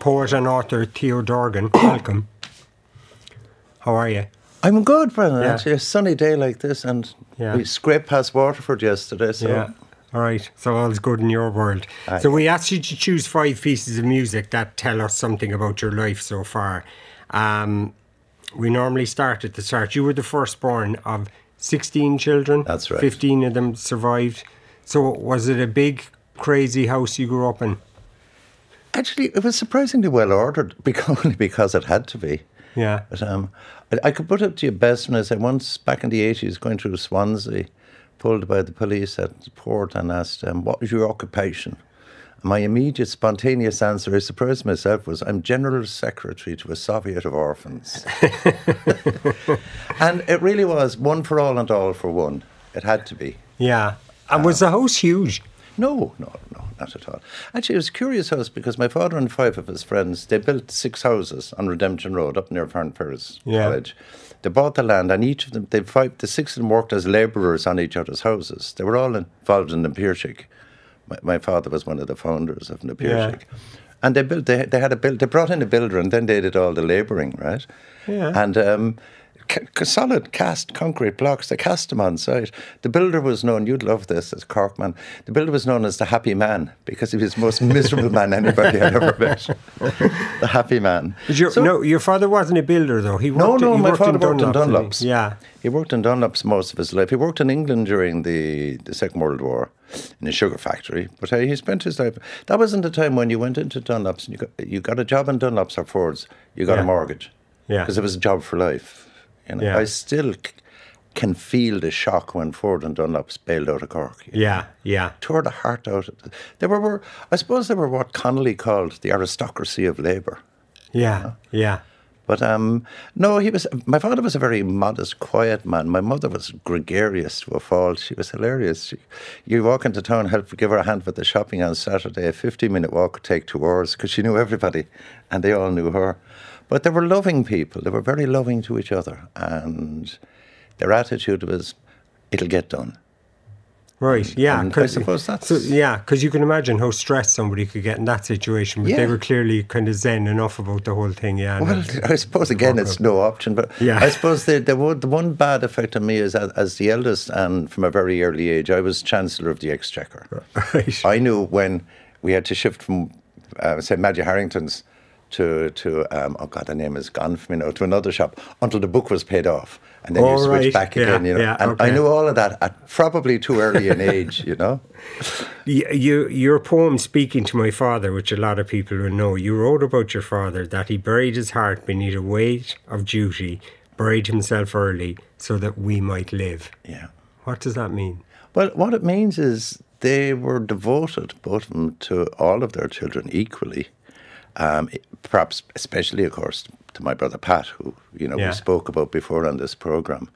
poet and author Theo Dorgan. Welcome. How are you? I'm good, Brendan. Yeah. Actually, a sunny day like this, and we scraped past Waterford yesterday. So. Yeah. All right. So all's good in your world. So we asked you to choose 5 pieces of music that tell us something about your life so far. We normally start at the start. You were the firstborn of 16 children. That's right. 15 of them survived. So was it a big, crazy house you grew up in? Actually, it was surprisingly well ordered, only because it had to be. Yeah. But I could put it to you best when I say once back in the 80s, going through Swansea, pulled by the police at the port and asked, what was your occupation? My immediate spontaneous answer, I surprised myself, was I'm General Secretary to a Soviet of Orphans. And it really was one for all and all for one. It had to be. Yeah. And was the house huge? No, not at all. Actually, it was a curious house because my father and 5 of his friends, they built 6 houses on Redemption Road up near Farnferris College. They bought the land, and each of them, the 6 of them worked as labourers on each other's houses. They were all involved in the Piarsaigh. My father was one of the founders of the Piarsaigh. And they brought in a builder, and then they did all the labouring, right? Yeah. And solid cast concrete blocks, they cast them on site. The builder was known, you'd love this as Corkman, the builder was known as the Happy Man because he was the most miserable man anybody had ever met. The Happy Man. Your father wasn't a builder though. My father worked in Dunlops. Yeah. He worked in Dunlops most of his life. He worked in England during the Second World War in a sugar factory, but he spent his life. That wasn't the time when you went into Dunlops and you got a job in Dunlops or Fords, you got a mortgage. Yeah. Because it was a job for life. You know, I still can feel the shock when Ford and Dunlops bailed out of Cork. Yeah. Tore the heart out. I suppose they were what Connolly called the aristocracy of labour. Yeah. But no, my father was a very modest, quiet man. My mother was gregarious to a fault. She was hilarious. You walk into town, give her a hand with the shopping on Saturday. A 15-minute walk would take 2 hours because she knew everybody and they all knew her. But they were loving people. They were very loving to each other. And their attitude was, it'll get done. Right, yeah. And I suppose that's... because you can imagine how stressed somebody could get in that situation. But they were clearly kind of zen enough about the whole thing, Well, I suppose, again, it's no option. But I suppose the one bad effect on me is as the eldest, and from a very early age, I was Chancellor of the Exchequer. Right. I knew when we had to shift from, say, Maggie Harrington's to the name is gone from me now, to another shop until the book was paid off. And then you switch back again, you know. And I knew all of that at probably too early an age, you know. Your poem, Speaking to My Father, which a lot of people will know, you wrote about your father that he buried his heart beneath a weight of duty, buried himself early so that we might live. Yeah. What does that mean? Well, what it means is they were devoted, both of them, to all of their children equally. Perhaps especially, of course, to my brother Pat, who, we spoke about before on this programme.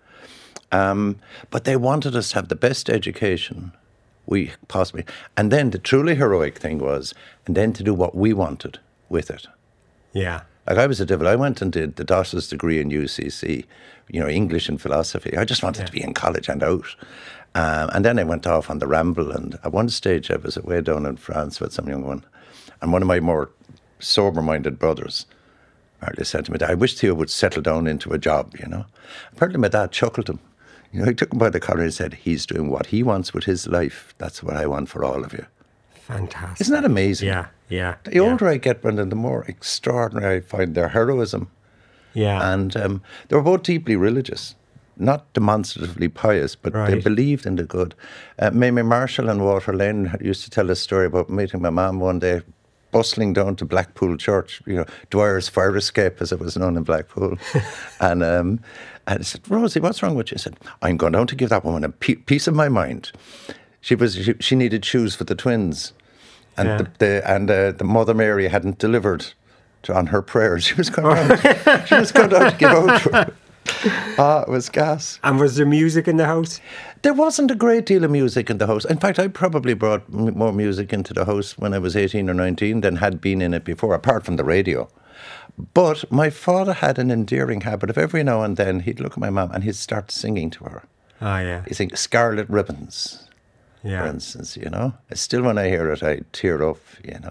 But they wanted us to have the best education we possibly... And then the truly heroic thing was, and then to do what we wanted with it. Yeah. Like I was a devil. I went and did the doctor's degree in UCC, English and philosophy. I just wanted to be in college and out. And then I went off on the ramble. And at one stage, I was away down in France with some young one. And one of my more sober-minded brothers apparently said to me, I wish Theo would settle down into a job, Apparently my dad chuckled him. He took him by the collar and said, he's doing what he wants with his life. That's what I want for all of you. Fantastic. Isn't that amazing? Yeah. The older I get, Brendan, the more extraordinary I find their heroism. Yeah. And they were both deeply religious, not demonstratively pious, but they believed in the good. Mamie Marshall and Walter Lane used to tell a story about meeting my mum one day, bustling down to Blackpool Church, Dwyer's fire escape, as it was known in Blackpool. And I said, Rosie, what's wrong with you? I said, I'm going down to give that woman a piece of my mind. She needed shoes for the twins. And the Mother Mary hadn't delivered on her prayers. She was going down to give out to her. It was gas. And was there music in the house? There wasn't a great deal of music in the house. In fact, I probably brought more music into the house when I was 18 or 19 than had been in it before, apart from the radio. But my father had an endearing habit of every now and then he'd look at my mum and he'd start singing to her. Oh, yeah. He'd sing Scarlet Ribbons, for instance, Still, when I hear it, I tear up,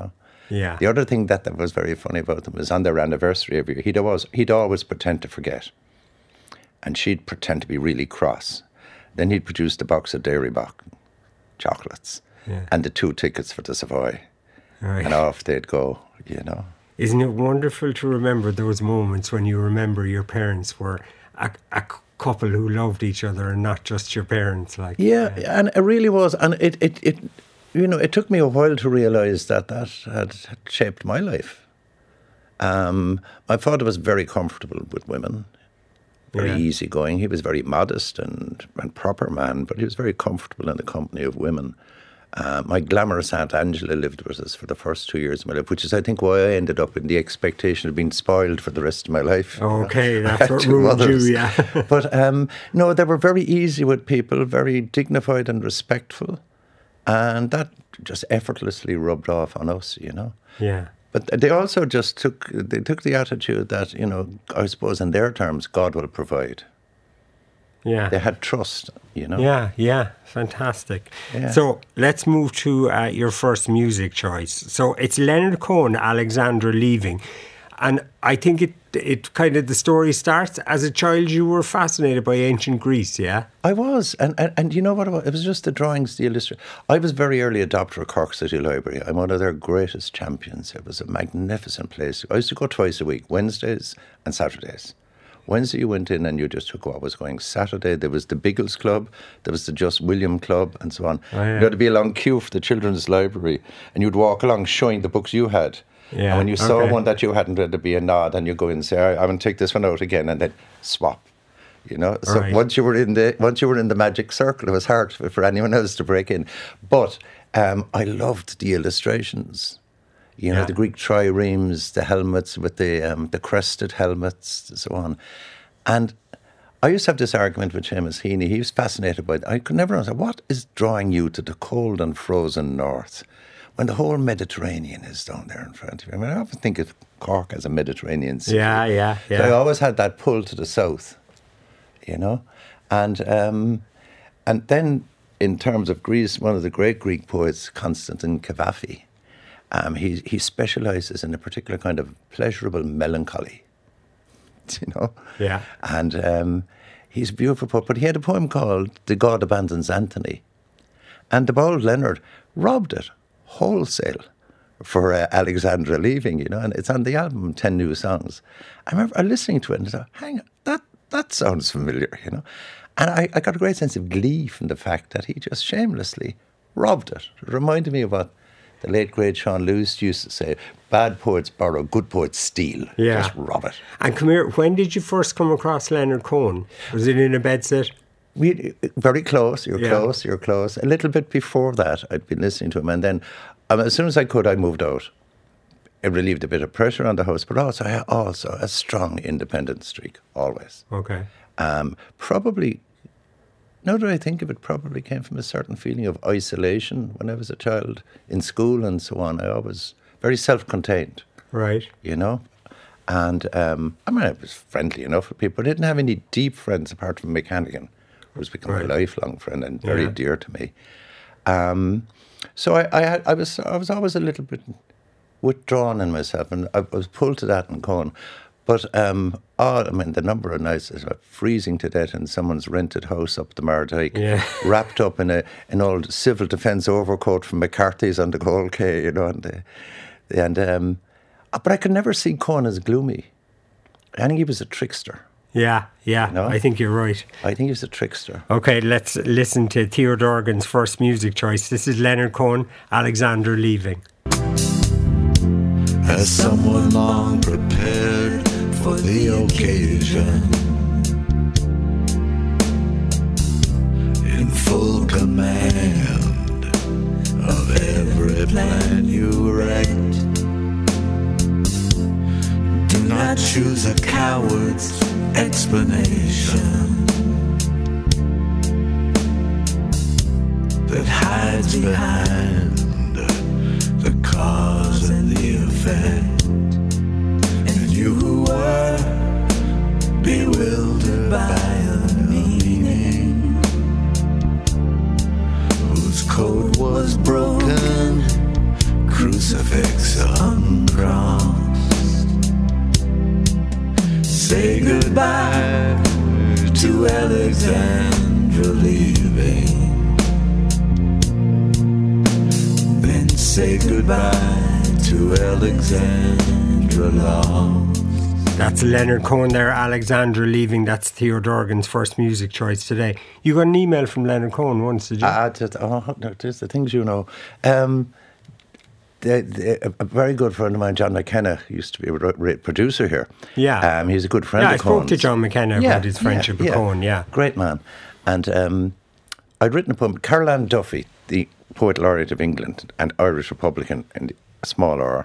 Yeah. The other thing that was very funny about them was on their anniversary every year, he'd always pretend to forget. And she'd pretend to be really cross. Then he'd produce the box of Dairy Bock chocolates and the 2 tickets for the Savoy. Right. And off they'd go, you know. Isn't it wonderful to remember those moments when you remember your parents were a couple who loved each other and not just your parents? Like, and it really was. And it took me a while to realise that had shaped my life. My father was very comfortable with women, very easygoing. He was very modest and proper man, but he was very comfortable in the company of women. My glamorous Aunt Angela lived with us for the first 2 years of my life, which is, I think, why I ended up in the expectation of being spoiled for the rest of my life. Okay, that's what ruined you, yeah. But no, they were very easy with people, very dignified and respectful, and that just effortlessly rubbed off on us, you know. Yeah. But they also just took the attitude that, you know, I suppose in their terms, God will provide. Yeah. They had trust, you know. Yeah, fantastic. Yeah. So let's move to your first music choice. So it's Leonard Cohen, Alexandra Leaving. And I think it kind of, the story starts, as a child you were fascinated by ancient Greece, yeah? I was. And you know what it was just the drawings, the illustration. I was very early adopter of Cork City Library. I'm one of their greatest champions. It was a magnificent place. I used to go twice a week, Wednesdays and Saturdays. Wednesday you went in and you just took what was going. Saturday there was the Biggles Club, there was the Just William Club and so on. Oh, yeah. You had to be a long queue for the children's library and you'd walk along showing the books you had. Yeah. And when you saw one that you hadn't, there'd be a nod and you go in and say, all right, I'm going to take this one out again, and then swap. You know, so once you were in the magic circle, it was hard for anyone else to break in. But I loved the illustrations. You know, the Greek triremes, the helmets with the crested helmets, and so on. And I used to have this argument with Seamus Heaney. He was fascinated by it. I could never understand, what is drawing you to the cold and frozen north when the whole Mediterranean is down there in front of you? I mean, I often think of Cork as a Mediterranean city. Yeah. So I always had that pull to the south, you know. And then in terms of Greece, one of the great Greek poets, Constantine Cavafy, he specialises in a particular kind of pleasurable melancholy, you know? Yeah. And he's a beautiful poet, but he had a poem called The God Abandons Anthony. And the bold Leonard robbed it wholesale for Alexandra Leaving, you know, and it's on the album 10 New Songs. I remember listening to it and I thought, hang on, that sounds familiar, you know? And I got a great sense of glee from the fact that he just shamelessly robbed it. It reminded me of what the late, great Sean Lewis used to say, bad poets borrow, good poets steal. Yeah. Just rob it. And come here, when did you first come across Leonard Cohen? Was it in a bedsit? Very close, you're close. A little bit before that, I'd been listening to him. And then, as soon as I could, I moved out. It relieved a bit of pressure on the house, but also a strong independent streak, always. Okay. Probably, now that I think of it, probably came from a certain feeling of isolation when I was a child in school and so on. I was very self-contained. Right. You know? And, I was friendly enough with people. I didn't have any deep friends apart from Mick Hannigan, who's become a lifelong friend and very dear to me. So I was always a little bit withdrawn in myself, and I was pulled to that in Cohen. But the number of nights is freezing to death in someone's rented house up the Mardyke, wrapped up in an old civil defence overcoat from McCarthy's on the Gold Quay, you know, but I could never see Cohen as gloomy. I think he was a trickster. Yeah, you know? I think you're right. I think he was a trickster. Okay, let's listen to Theo Dorgan's first music choice. This is Leonard Cohen, Alexandra Leaving. As someone long prepared for the occasion, in full command of every plan you write. Do not choose a coward's explanation that hides behind the cause and the effect. And you who were bewildered by a meaning whose code was broken, crucifix say goodbye to Alexandra leaving. Then say goodbye to Alexandra lost. That's Leonard Cohen there, Alexandra leaving. That's Theo Dorgan's first music choice today. You got an email from Leonard Cohen once, did you? There's the things you know. A very good friend of mine, John McKenna, used to be a producer here. Yeah. He's a good friend of I spoke to John McKenna about his friendship with Cohen, Great man. And I'd written a poem. Carol Ann Duffy, the Poet Laureate of England and Irish Republican in a small R,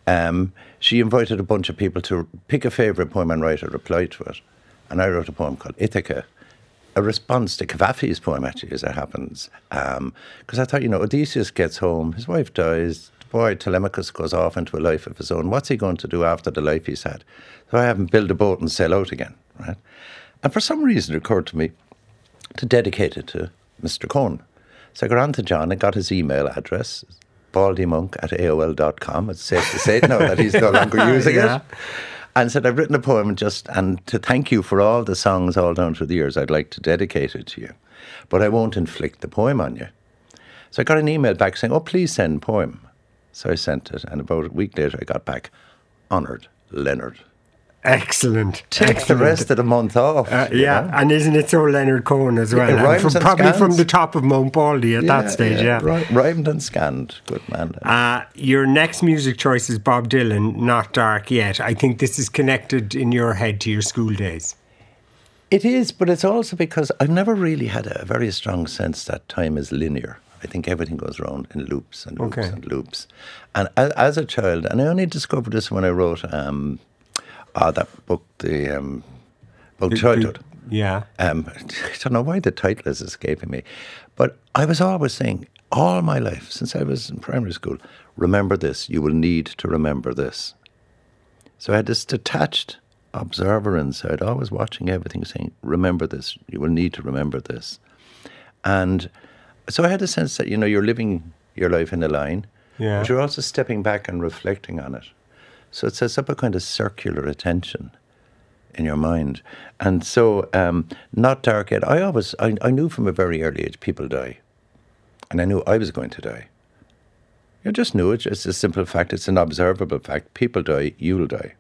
she invited a bunch of people to pick a favourite poem and write a reply to it. And I wrote a poem called Ithaca, a response to Cavafy's poem, actually, as it happens. Because I thought, Odysseus gets home, his wife dies, the boy Telemachus goes off into a life of his own. What's he going to do after the life he's had? So I have him build a boat and sail out again, right? And for some reason it occurred to me to dedicate it to Mr. Cohen. So I got on to John and got his email address, baldymonk@aol.com. It's safe to say now that he's no longer using it. And said, I've written a poem and to thank you for all the songs all down through the years, I'd like to dedicate it to you. But I won't inflict the poem on you. So I got an email back saying, oh, please send poem. So I sent it, and about a week later I got back, honoured, Leonard. Excellent. Take the rest of the month off. And isn't it so Leonard Cohen as well? Probably from the top of Mount Baldy at that stage, Rhymed and scanned. Good man. Your next music choice is Bob Dylan, Not Dark Yet. I think this is connected in your head to your school days. It is, but it's also because I've never really had a very strong sense that time is linear. I think everything goes around in loops and loops and loops. And as a child, and I only discovered this when I wrote that book, the book Childhood. Yeah. I don't know why the title is escaping me. But I was always saying, all my life, since I was in primary school, remember this, you will need to remember this. So I had this detached observer inside, always watching everything, saying, remember this, you will need to remember this. And so I had a sense that, you're living your life in a line, but you're also stepping back and reflecting on it. So it sets up a kind of circular attention in your mind. And so, Not Dark Yet, I knew from a very early age people die. And I knew I was going to die. You just knew it. It's a simple fact. It's an observable fact. People die, you'll die.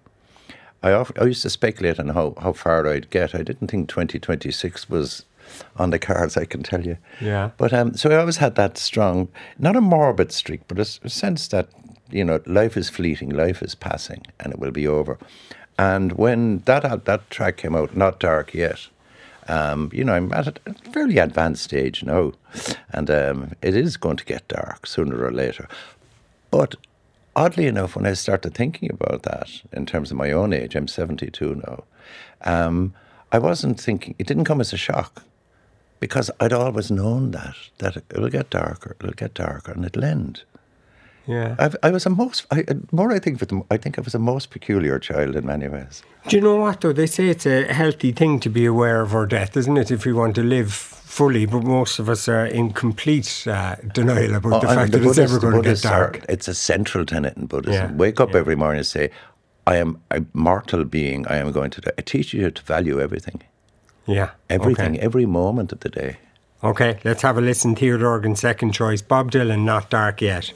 I used to speculate on how far I'd get. I didn't think 2026 was on the cards, I can tell you. Yeah. But so I always had that strong, not a morbid streak, but a sense that, life is fleeting, life is passing, and it will be over. And when that track came out, Not Dark Yet, I'm at a fairly advanced stage now, and it is going to get dark sooner or later. But oddly enough, when I started thinking about that, in terms of my own age, I'm 72 now, I wasn't thinking, it didn't come as a shock, because I'd always known that it'll get darker, and it'll end. Yeah, I was I think I was a most peculiar child in many ways. Do you know what, though? They say it's a healthy thing to be aware of our death, isn't it, if we want to live fully, but most of us are in complete denial about the fact that it's ever going to get dark. It's a central tenet in Buddhism. Wake up every morning and say, I am a mortal being, I am going to die. It teaches you to value everything. Yeah. Everything, every moment of the day. Okay, let's have a listen. Theo Dorgan's second choice, Bob Dylan, Not Dark Yet.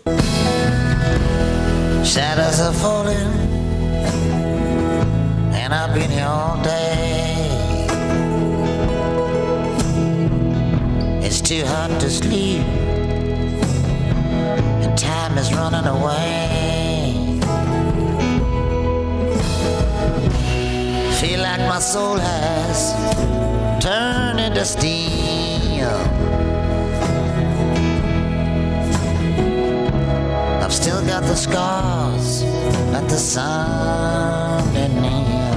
Shadows are falling, and I've been here all day. It's too hot to sleep, and time is running away. Feel like my soul has turned into steam. I've still got the scars that the sun didn't heal.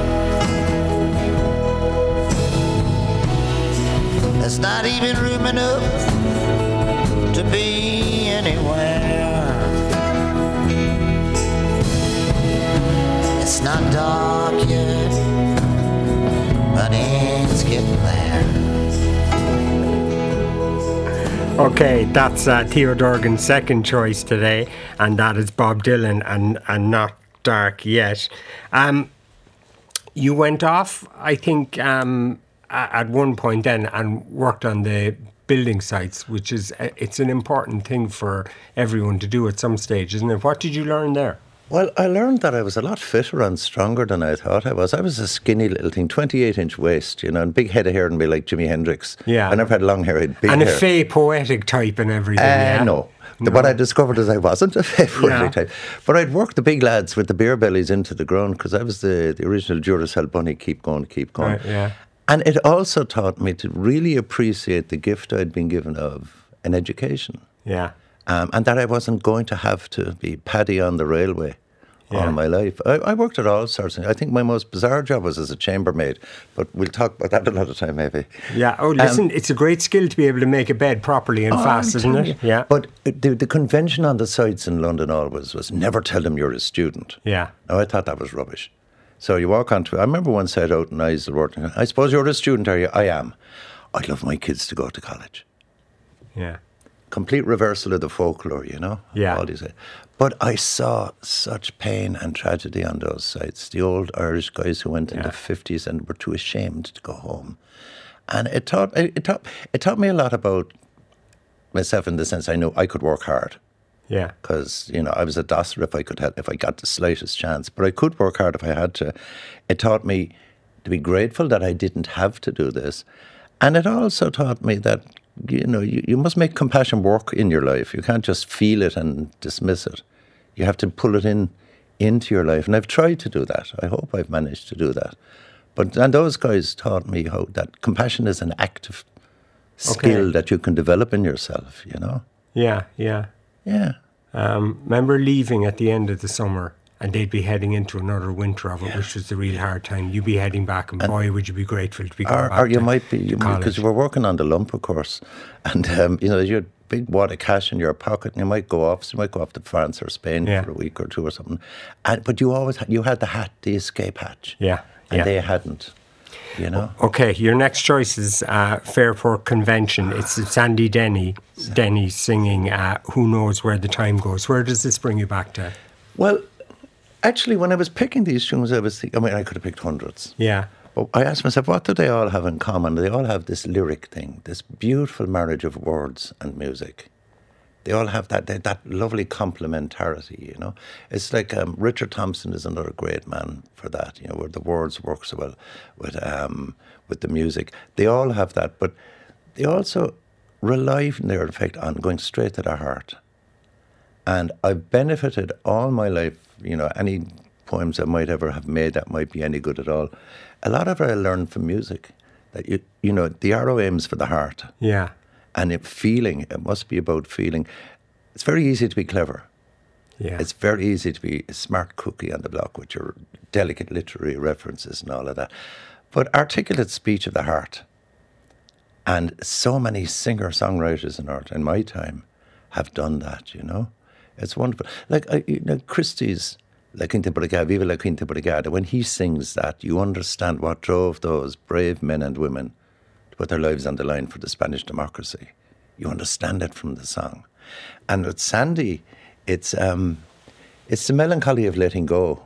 There's not even room enough to be anywhere. It's not dark yet, but it's getting there. Okay, that's Theo Dorgan's second choice today, and that is Bob Dylan and Not Dark Yet. You went off, I think, at one point then and worked on the building sites, which is it's an important thing for everyone to do at some stage, isn't it? What did you learn there? Well, I learned that I was a lot fitter and stronger than I thought I was. I was a skinny little thing, 28-inch waist, and big head of hair and be like Jimi Hendrix. Yeah. I never had long hair, I had big and hair. And a fey poetic type and everything, No. What I discovered is I wasn't a fey poetic type. But I'd work the big lads with the beer bellies into the ground because I was the original Duracell bunny, keep going. Right, yeah. And it also taught me to really appreciate the gift I'd been given of an education. Yeah. And that I wasn't going to have to be paddy on the railway all my life. I worked at all sorts of things. I think my most bizarre job was as a chambermaid, but we'll talk about that another time maybe. Yeah, listen, it's a great skill to be able to make a bed properly and fast, isn't it? Yeah. But the convention on the sites in London always was never tell them you're a student. Yeah. Now, I thought that was rubbish. So you walk onto I remember one site out in Isleworth, I suppose you're a student, are you? I am. I'd love my kids to go to college. Yeah. Complete reversal of the folklore, Yeah. All these. But I saw such pain and tragedy on those sites. The old Irish guys who went in the 50s and were too ashamed to go home. And it taught me a lot about myself in the sense I knew I could work hard. Yeah. Because, I was a dosser if I got the slightest chance. But I could work hard if I had to. It taught me to be grateful that I didn't have to do this. And it also taught me that, you must make compassion work in your life. You can't just feel it and dismiss it. You have to pull it into your life. And I've tried to do that. I hope I've managed to do that. And those guys taught me how that compassion is an active skill that you can develop in yourself, Yeah, yeah. Yeah. Remember leaving at the end of the summer and they'd be heading into another winter of it, which was the real hard time. You'd be heading back and boy, would you be grateful to be going back. Or you might be, because you were working on the lump, of course. And, you had big wad of cash in your pocket and you might go off. So you might go off to France or Spain for a week or two or something. But you had the hat, the escape hatch. Yeah. And they hadn't. Okay, your next choice is Fairport Convention. It's Sandy Denny singing Who Knows Where the Time Goes. Where does this bring you back to? Well, actually, when I was picking these tunes, I was thinking, I could have picked hundreds. Yeah. But I asked myself, what do they all have in common? They all have this lyric thing, this beautiful marriage of words and music. They all have that lovely complementarity, It's like Richard Thompson is another great man for that, where the words work so well with the music. They all have that, but they also rely in their effect on going straight to the heart. And I've benefited all my life, any poems I might ever have made that might be any good at all. A lot of it I learned from music, that the arrow aims for the heart. Yeah. And it must be about feeling. It's very easy to be clever. Yeah. It's very easy to be a smart cookie on the block with your delicate literary references and all of that. But articulate speech of the heart. And so many singer-songwriters in my time have done that, It's wonderful. Like, Christie's La Quinta Brigada, Viva La Quinta Brigada, when he sings that, you understand what drove those brave men and women put their lives on the line for the Spanish democracy. You understand it from the song. And with Sandy, it's the melancholy of letting go,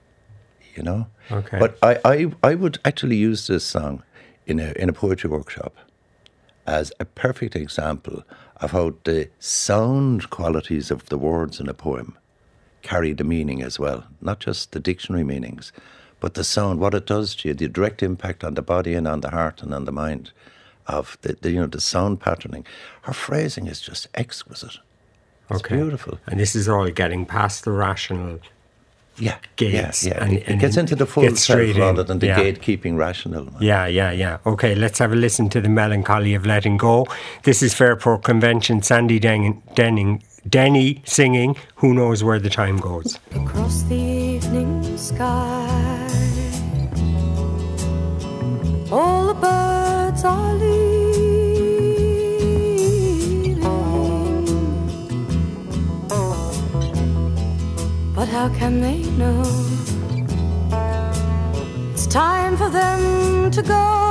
Okay. But I would actually use this song in a poetry workshop as a perfect example of how the sound qualities of the words in a poem carry the meaning as well, not just the dictionary meanings, but the sound, what it does to you, the direct impact on the body and on the heart and on the mind of the sound patterning. Her phrasing is just exquisite. It's beautiful. And this is all getting past the rational gates. Yeah. And it gets into the full self rather than the gatekeeping rational. Yeah. Okay, let's have a listen to the melancholy of letting go. This is Fairport Convention, Sandy Denny singing Who Knows Where the Time Goes. Across the evening sky, all the birds are leaving, but how can they know it's time for them to go?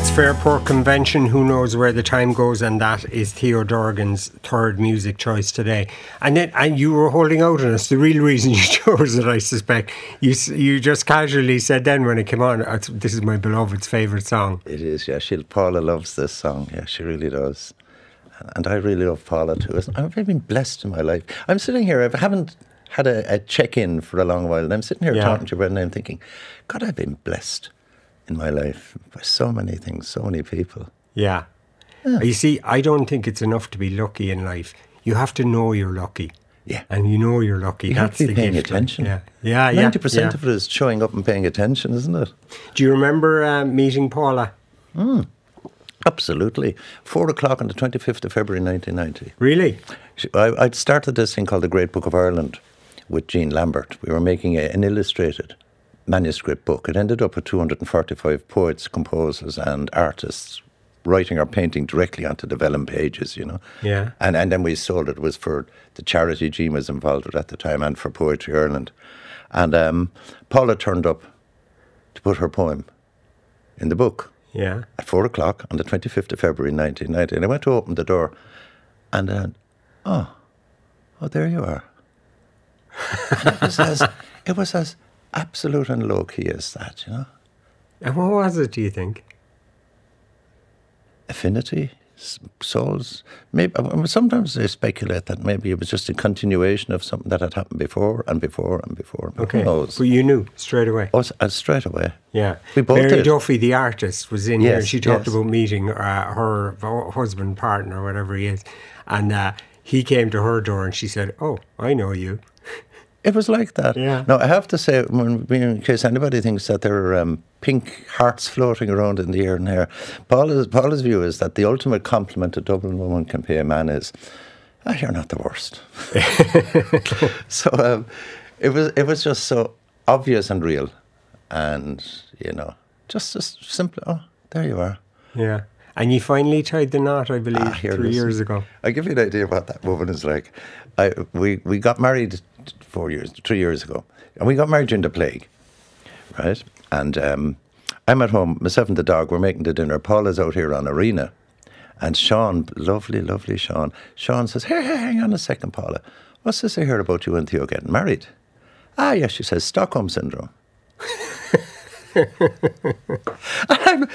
That's Fairport Convention, Who Knows Where the Time Goes, and that is Theo Dorgan's third music choice today. And you were holding out on us. The real reason you chose it, I suspect, you just casually said then when it came on, this is my beloved's favourite song. It is, yeah. Paula loves this song. Yeah, she really does. And I really love Paula too. I've been blessed in my life. I'm sitting here, I haven't had a check-in for a long while, and I'm sitting here talking to you, Brendan, and I'm thinking, God, I've been blessed in my life by so many things, so many people. Yeah. You see, I don't think it's enough to be lucky in life. You have to know you're lucky. Yeah. And you know you're lucky. You have to be paying attention. Yeah. 90% of it is showing up and paying attention, isn't it? Do you remember meeting Paula? Absolutely. 4 o'clock on the 25th of February 1990. Really? I'd started this thing called The Great Book of Ireland with Jean Lambert. We were making an illustrated manuscript book. It ended up with 245 poets, composers and artists writing or painting directly onto the vellum pages, you know. Yeah. And then we sold it. It was for the charity Jean was involved with at the time and for Poetry Ireland. And Paula turned up to put her poem in the book. Yeah. At 4 o'clock on the 25th of February 1990. And I went to open the door and then, oh, there you are. And it was as absolute and low-key as that, you know. And what was it, do you think? Affinity, souls. Maybe sometimes they speculate that maybe it was just a continuation of something that had happened before and before and before. Okay, who knows? but you knew straight away. Oh, straight away. Yeah. We both Mary did. Duffy, the artist, was in here. Yes, She talked about meeting her husband, partner, whatever he is. And he came to her door and she said, oh, I know you. It was like that. Yeah. Now, I have to say, in case anybody thinks that there are pink hearts floating around in the air and here, Paula's view is that the ultimate compliment a Dublin woman can pay a man is, you're not the worst. So it was just so obvious and real. And, you know, just simple, there you are. Yeah. And you finally tied the knot, I believe, 3 years ago. I'll give you an idea of what that woman is like. We got married 3 years ago. And we got married during the plague, right? And I'm at home, myself and the dog, we're making the dinner. Paula's out here on Arena. And Sean, lovely, lovely Sean says, hey, hang on a second, Paula. What's this I heard about you and Theo getting married? Yes, she says, Stockholm Syndrome. I'm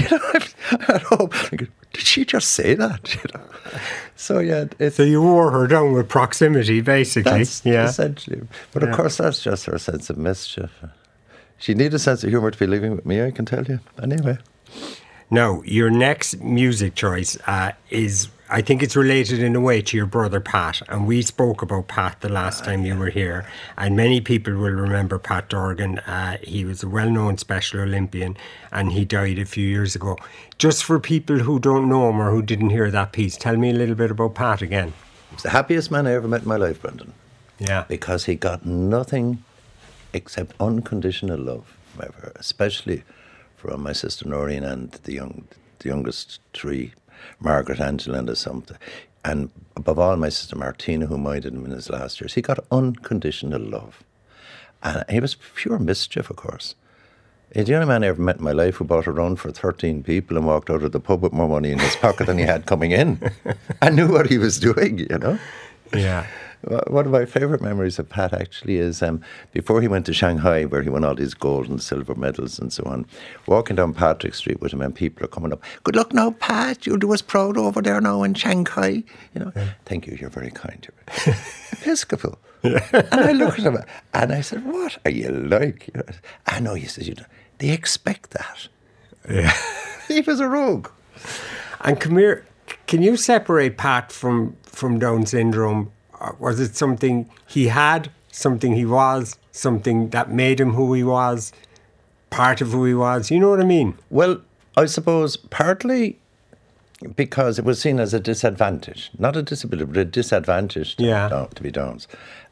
at home thinking, did she just say that? You know? So yeah, so you wore her down with proximity, basically. That's essentially. But of course, that's just her sense of mischief. She needed a sense of humour to be living with me, I can tell you. Anyway. Now, your next music choice is, I think it's related in a way to your brother Pat, and we spoke about Pat the last time you were here, and many people will remember Pat Dorgan. He was a well-known Special Olympian, and he died a few years ago. Just for people who don't know him or who didn't hear that piece, tell me a little bit about Pat again. He's the happiest man I ever met in my life, Brendan. Yeah. Because he got nothing except unconditional love, especially from my sister Noreen and the youngest three, Margaret, Angela and Assumpta. And above all, my sister Martina, who minded him in his last years. He got unconditional love. And he was pure mischief, of course. He's the only man I ever met in my life who bought a run for 13 people and walked out of the pub with more money in his pocket than he had coming in. I knew what he was doing, you know? Yeah. One of my favourite memories of Pat actually is before he went to Shanghai, where he won all these gold and silver medals and so on, walking down Patrick Street with him and people are coming up, good luck now, Pat, you'll do us proud over there now in Shanghai. You know, thank you, you're very kind. You're Episcopal. Yeah. And I looked at him and I said, what are you like? You know, I know, he says, they expect that. Yeah. He was a rogue. And come here, can you separate Pat from Down syndrome? Was it something he had, something he was, something that made him who he was, part of who he was? You know what I mean? Well, I suppose partly because it was seen as a disadvantage, not a disability, but a disadvantage to be Downs.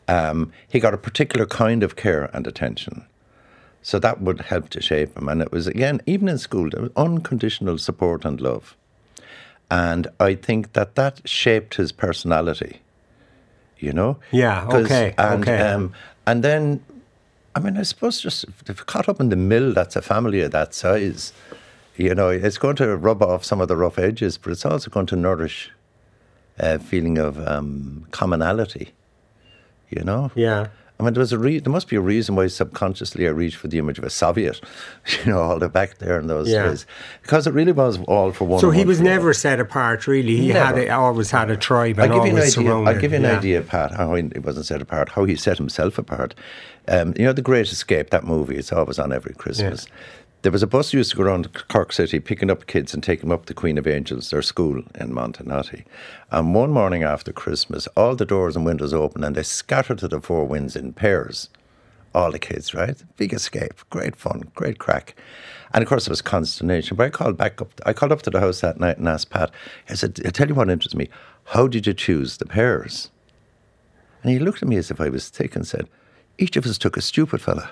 He got a particular kind of care and attention. So that would help to shape him. And it was, again, even in school, there was unconditional support and love. And I think that shaped his personality. You know? Yeah, okay. And then, I mean, I suppose just if caught up in the mill, that's a family of that size, You know, it's going to rub off some of the rough edges, but it's also going to nourish a feeling of commonality, you know? Yeah. I mean, there must be a reason why subconsciously I reached for the image of a Soviet, you know, all the back there in those days. Because it really was all for one. So he was never set apart, really. He always had a tribe and always surrounded. I'll give you an idea, Pat, how he wasn't set apart, how he set himself apart. You know, The Great Escape, that movie, it's always on every Christmas. Yeah. There was a bus used to go around Cork City picking up kids and taking them up to Queen of Angels, their school in Montenotte. And one morning after Christmas, all the doors and windows opened and they scattered to the four winds in pairs. All the kids, right? Big escape, great fun, great crack. And of course there was consternation. But I called up to the house that night and asked Pat, I said, I tell you what interests me, how did you choose the pairs? And he looked at me as if I was thick and said, each of us took a stupid fella.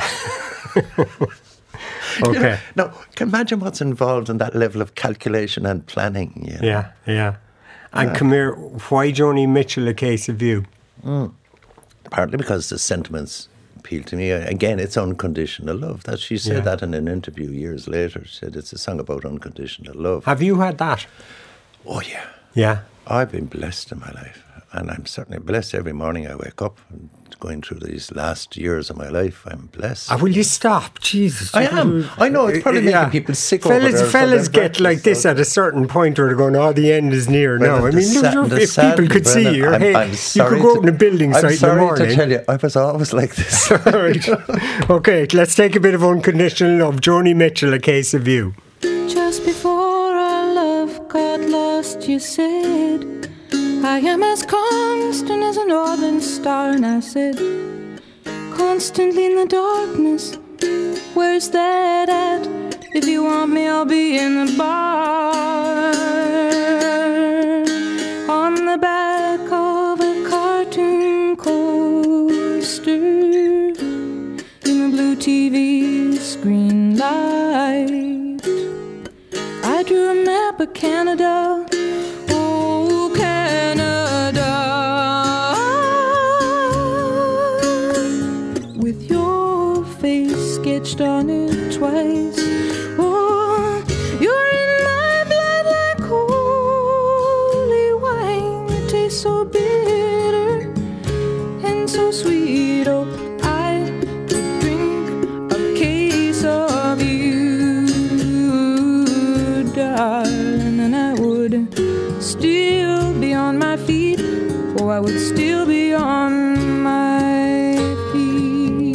Okay. You know, now, can you imagine what's involved in that level of calculation and planning? You know? Yeah. And come here, why Joni Mitchell, A Case of You? Partly because the sentiments appeal to me. Again, it's unconditional love. That she said that in an interview years later. She said it's a song about unconditional love. Have you had that? Oh, yeah. Yeah. I've been blessed in my life. And I'm certainly blessed every morning I wake up. And going through these last years of my life, I'm blessed. Will you stop? Jesus. I am. I know, it's probably making people sick over there. Fellas get like this at a certain point where they're going, the end is near now. I mean, if people could see you, you could go out in a building site in the morning. I'm sorry to tell you, I was always like this. Right. Okay, let's take a bit of unconditional love. Joni Mitchell, A Case of You. Just before our love got lost, you said, I am as constant as a northern star. And I said, constantly in the darkness, where's that at? If you want me, I'll be in the bar, on the back of a cartoon coaster, in the blue TV screen light. I drew a map of Canada. Oh, Canada, with your face sketched on it twice. Oh, you're in my blood like holy wine. It tastes so bitter and so sweet. Oh, I could drink a case of you, darling, and I would still be on my feet. Oh, I would still be on my feet.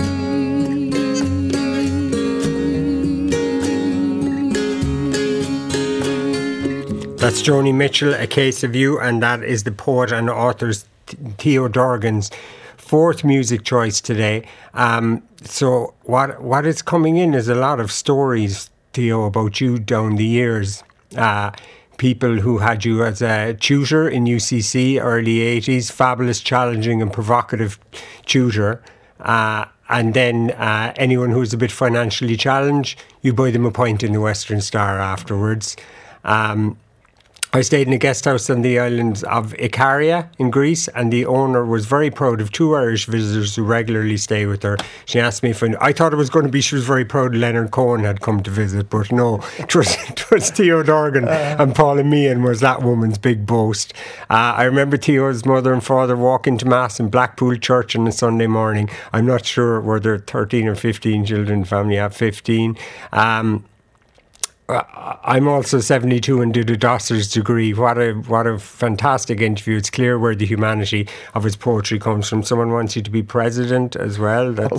That's Joni Mitchell, A Case of You, and that is the poet and author Theo Dorgan's fourth music choice today. So what is coming in is a lot of stories, Theo, about you down the years. People who had you as a tutor in UCC, early 80s, fabulous, challenging and provocative tutor. And then anyone who's a bit financially challenged, you buy them a pint in the Western Star afterwards. I stayed in a guest house on the island of Ikaria in Greece, and the owner was very proud of two Irish visitors who regularly stay with her. She asked me if I thought it was going to be, she was very proud Leonard Cohen had come to visit, but no, it was Theo Dorgan and Paula Meehan was that woman's big boast. I remember Theo's mother and father walking to Mass in Blackpool Church on a Sunday morning. I'm not sure were there 13 or 15 children in the family. I have 15. I'm also 72 and did a Dossers degree. What a fantastic interview. It's clear where the humanity of his poetry comes from. Someone wants you to be president as well. That's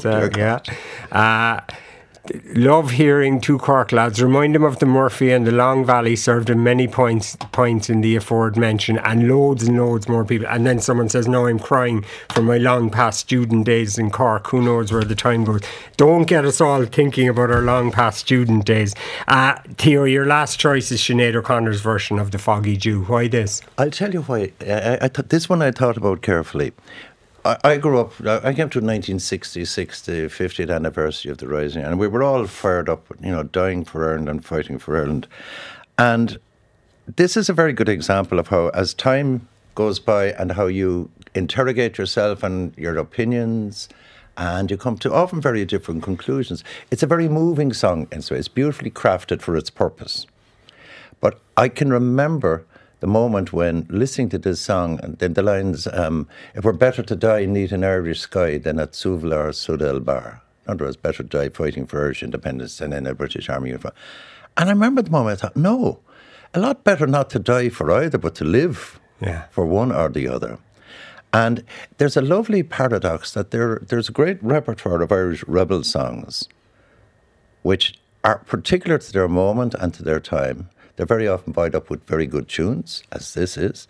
love hearing two Cork lads remind him of the Murphy and the Long Valley, served him many points in the aforementioned, and loads more people. And then someone says, no, I'm crying for my long past student days in Cork. Who knows where the time goes? Don't get us all thinking about our long past student days. Theo, your last choice is Sinead O'Connor's version of The Foggy Dew. Why this? I'll tell you why. This one I thought about carefully. I grew up, I came to 1966, the 50th anniversary of the Rising, and we were all fired up, dying for Ireland and fighting for Ireland. And this is a very good example of how, as time goes by and how you interrogate yourself and your opinions and you come to often very different conclusions. It's a very moving song, and so it's beautifully crafted for its purpose. But I can remember the moment when listening to this song, and then the lines, "It were better to die neath an Irish sky than at Suvla or Sudel Bar." In other words, better to die fighting for Irish independence than in a British Army uniform. And I remember the moment I thought, no, a lot better not to die for either, but to live for one or the other. And there's a lovely paradox that there's a great repertoire of Irish rebel songs, which are particular to their moment and to their time. They're very often buoyed up with very good tunes, as this is.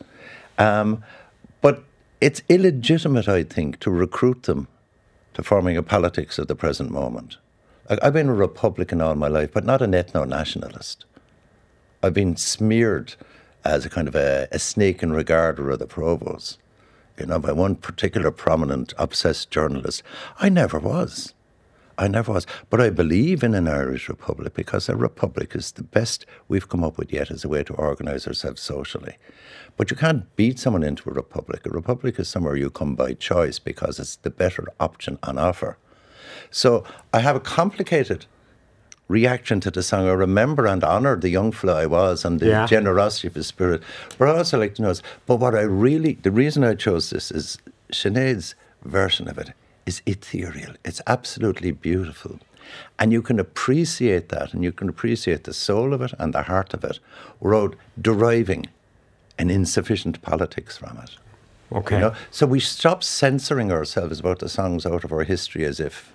But it's illegitimate, I think, to recruit them to forming a politics of the present moment. I've been a Republican all my life, but not an ethno-nationalist. I've been smeared as a kind of a snake in regarder of the Provost, by one particular prominent, obsessed journalist. I never was. But I believe in an Irish Republic because a republic is the best we've come up with yet as a way to organise ourselves socially. But you can't beat someone into a republic. A republic is somewhere you come by choice because it's the better option on offer. So I have a complicated reaction to the song. I remember and honour the young fella I was and the generosity of his spirit. But I also like to know, the reason I chose this is Sinead's version of it is ethereal. It's absolutely beautiful. And you can appreciate that, and you can appreciate the soul of it and the heart of it without deriving an insufficient politics from it. Okay. So we stop censoring ourselves about the songs out of our history as if,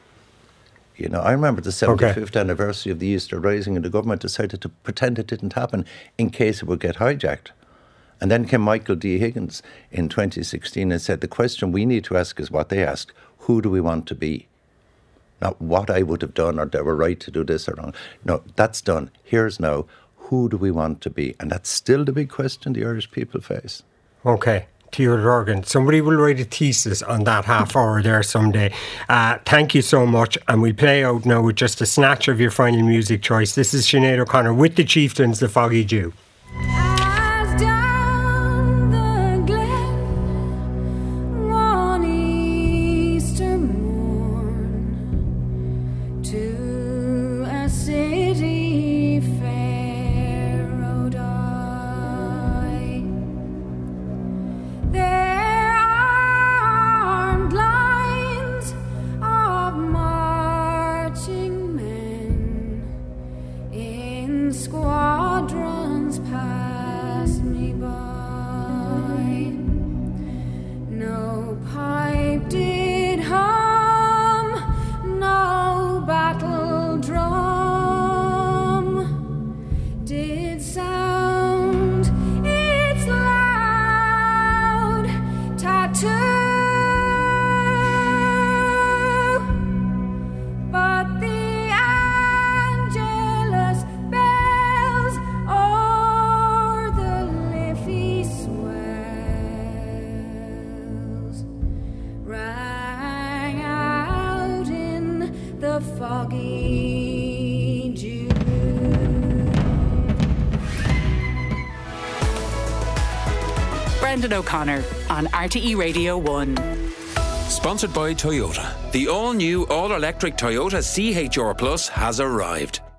I remember the 75th anniversary of the Easter Rising, and the government decided to pretend it didn't happen in case it would get hijacked. And then came Michael D. Higgins in 2016 and said, the question we need to ask is what they asked: who do we want to be? Not what I would have done or they were right to do this or wrong. No, that's done. Here's now, who do we want to be? And that's still the big question the Irish people face. Okay. Tíor Durgan, somebody will write a thesis on that half hour there someday. Thank you so much. And we'll play out now with just a snatch of your final music choice. This is Sinead O'Connor with the Chieftains, The Foggy Dew. Squadrons pass me by. No pipe did hum, no battle drum did sound its loud tattoo. Foggy Dew. Brendan O'Connor on RTE Radio 1. Sponsored by Toyota. The all-new, all-electric Toyota CHR Plus has arrived.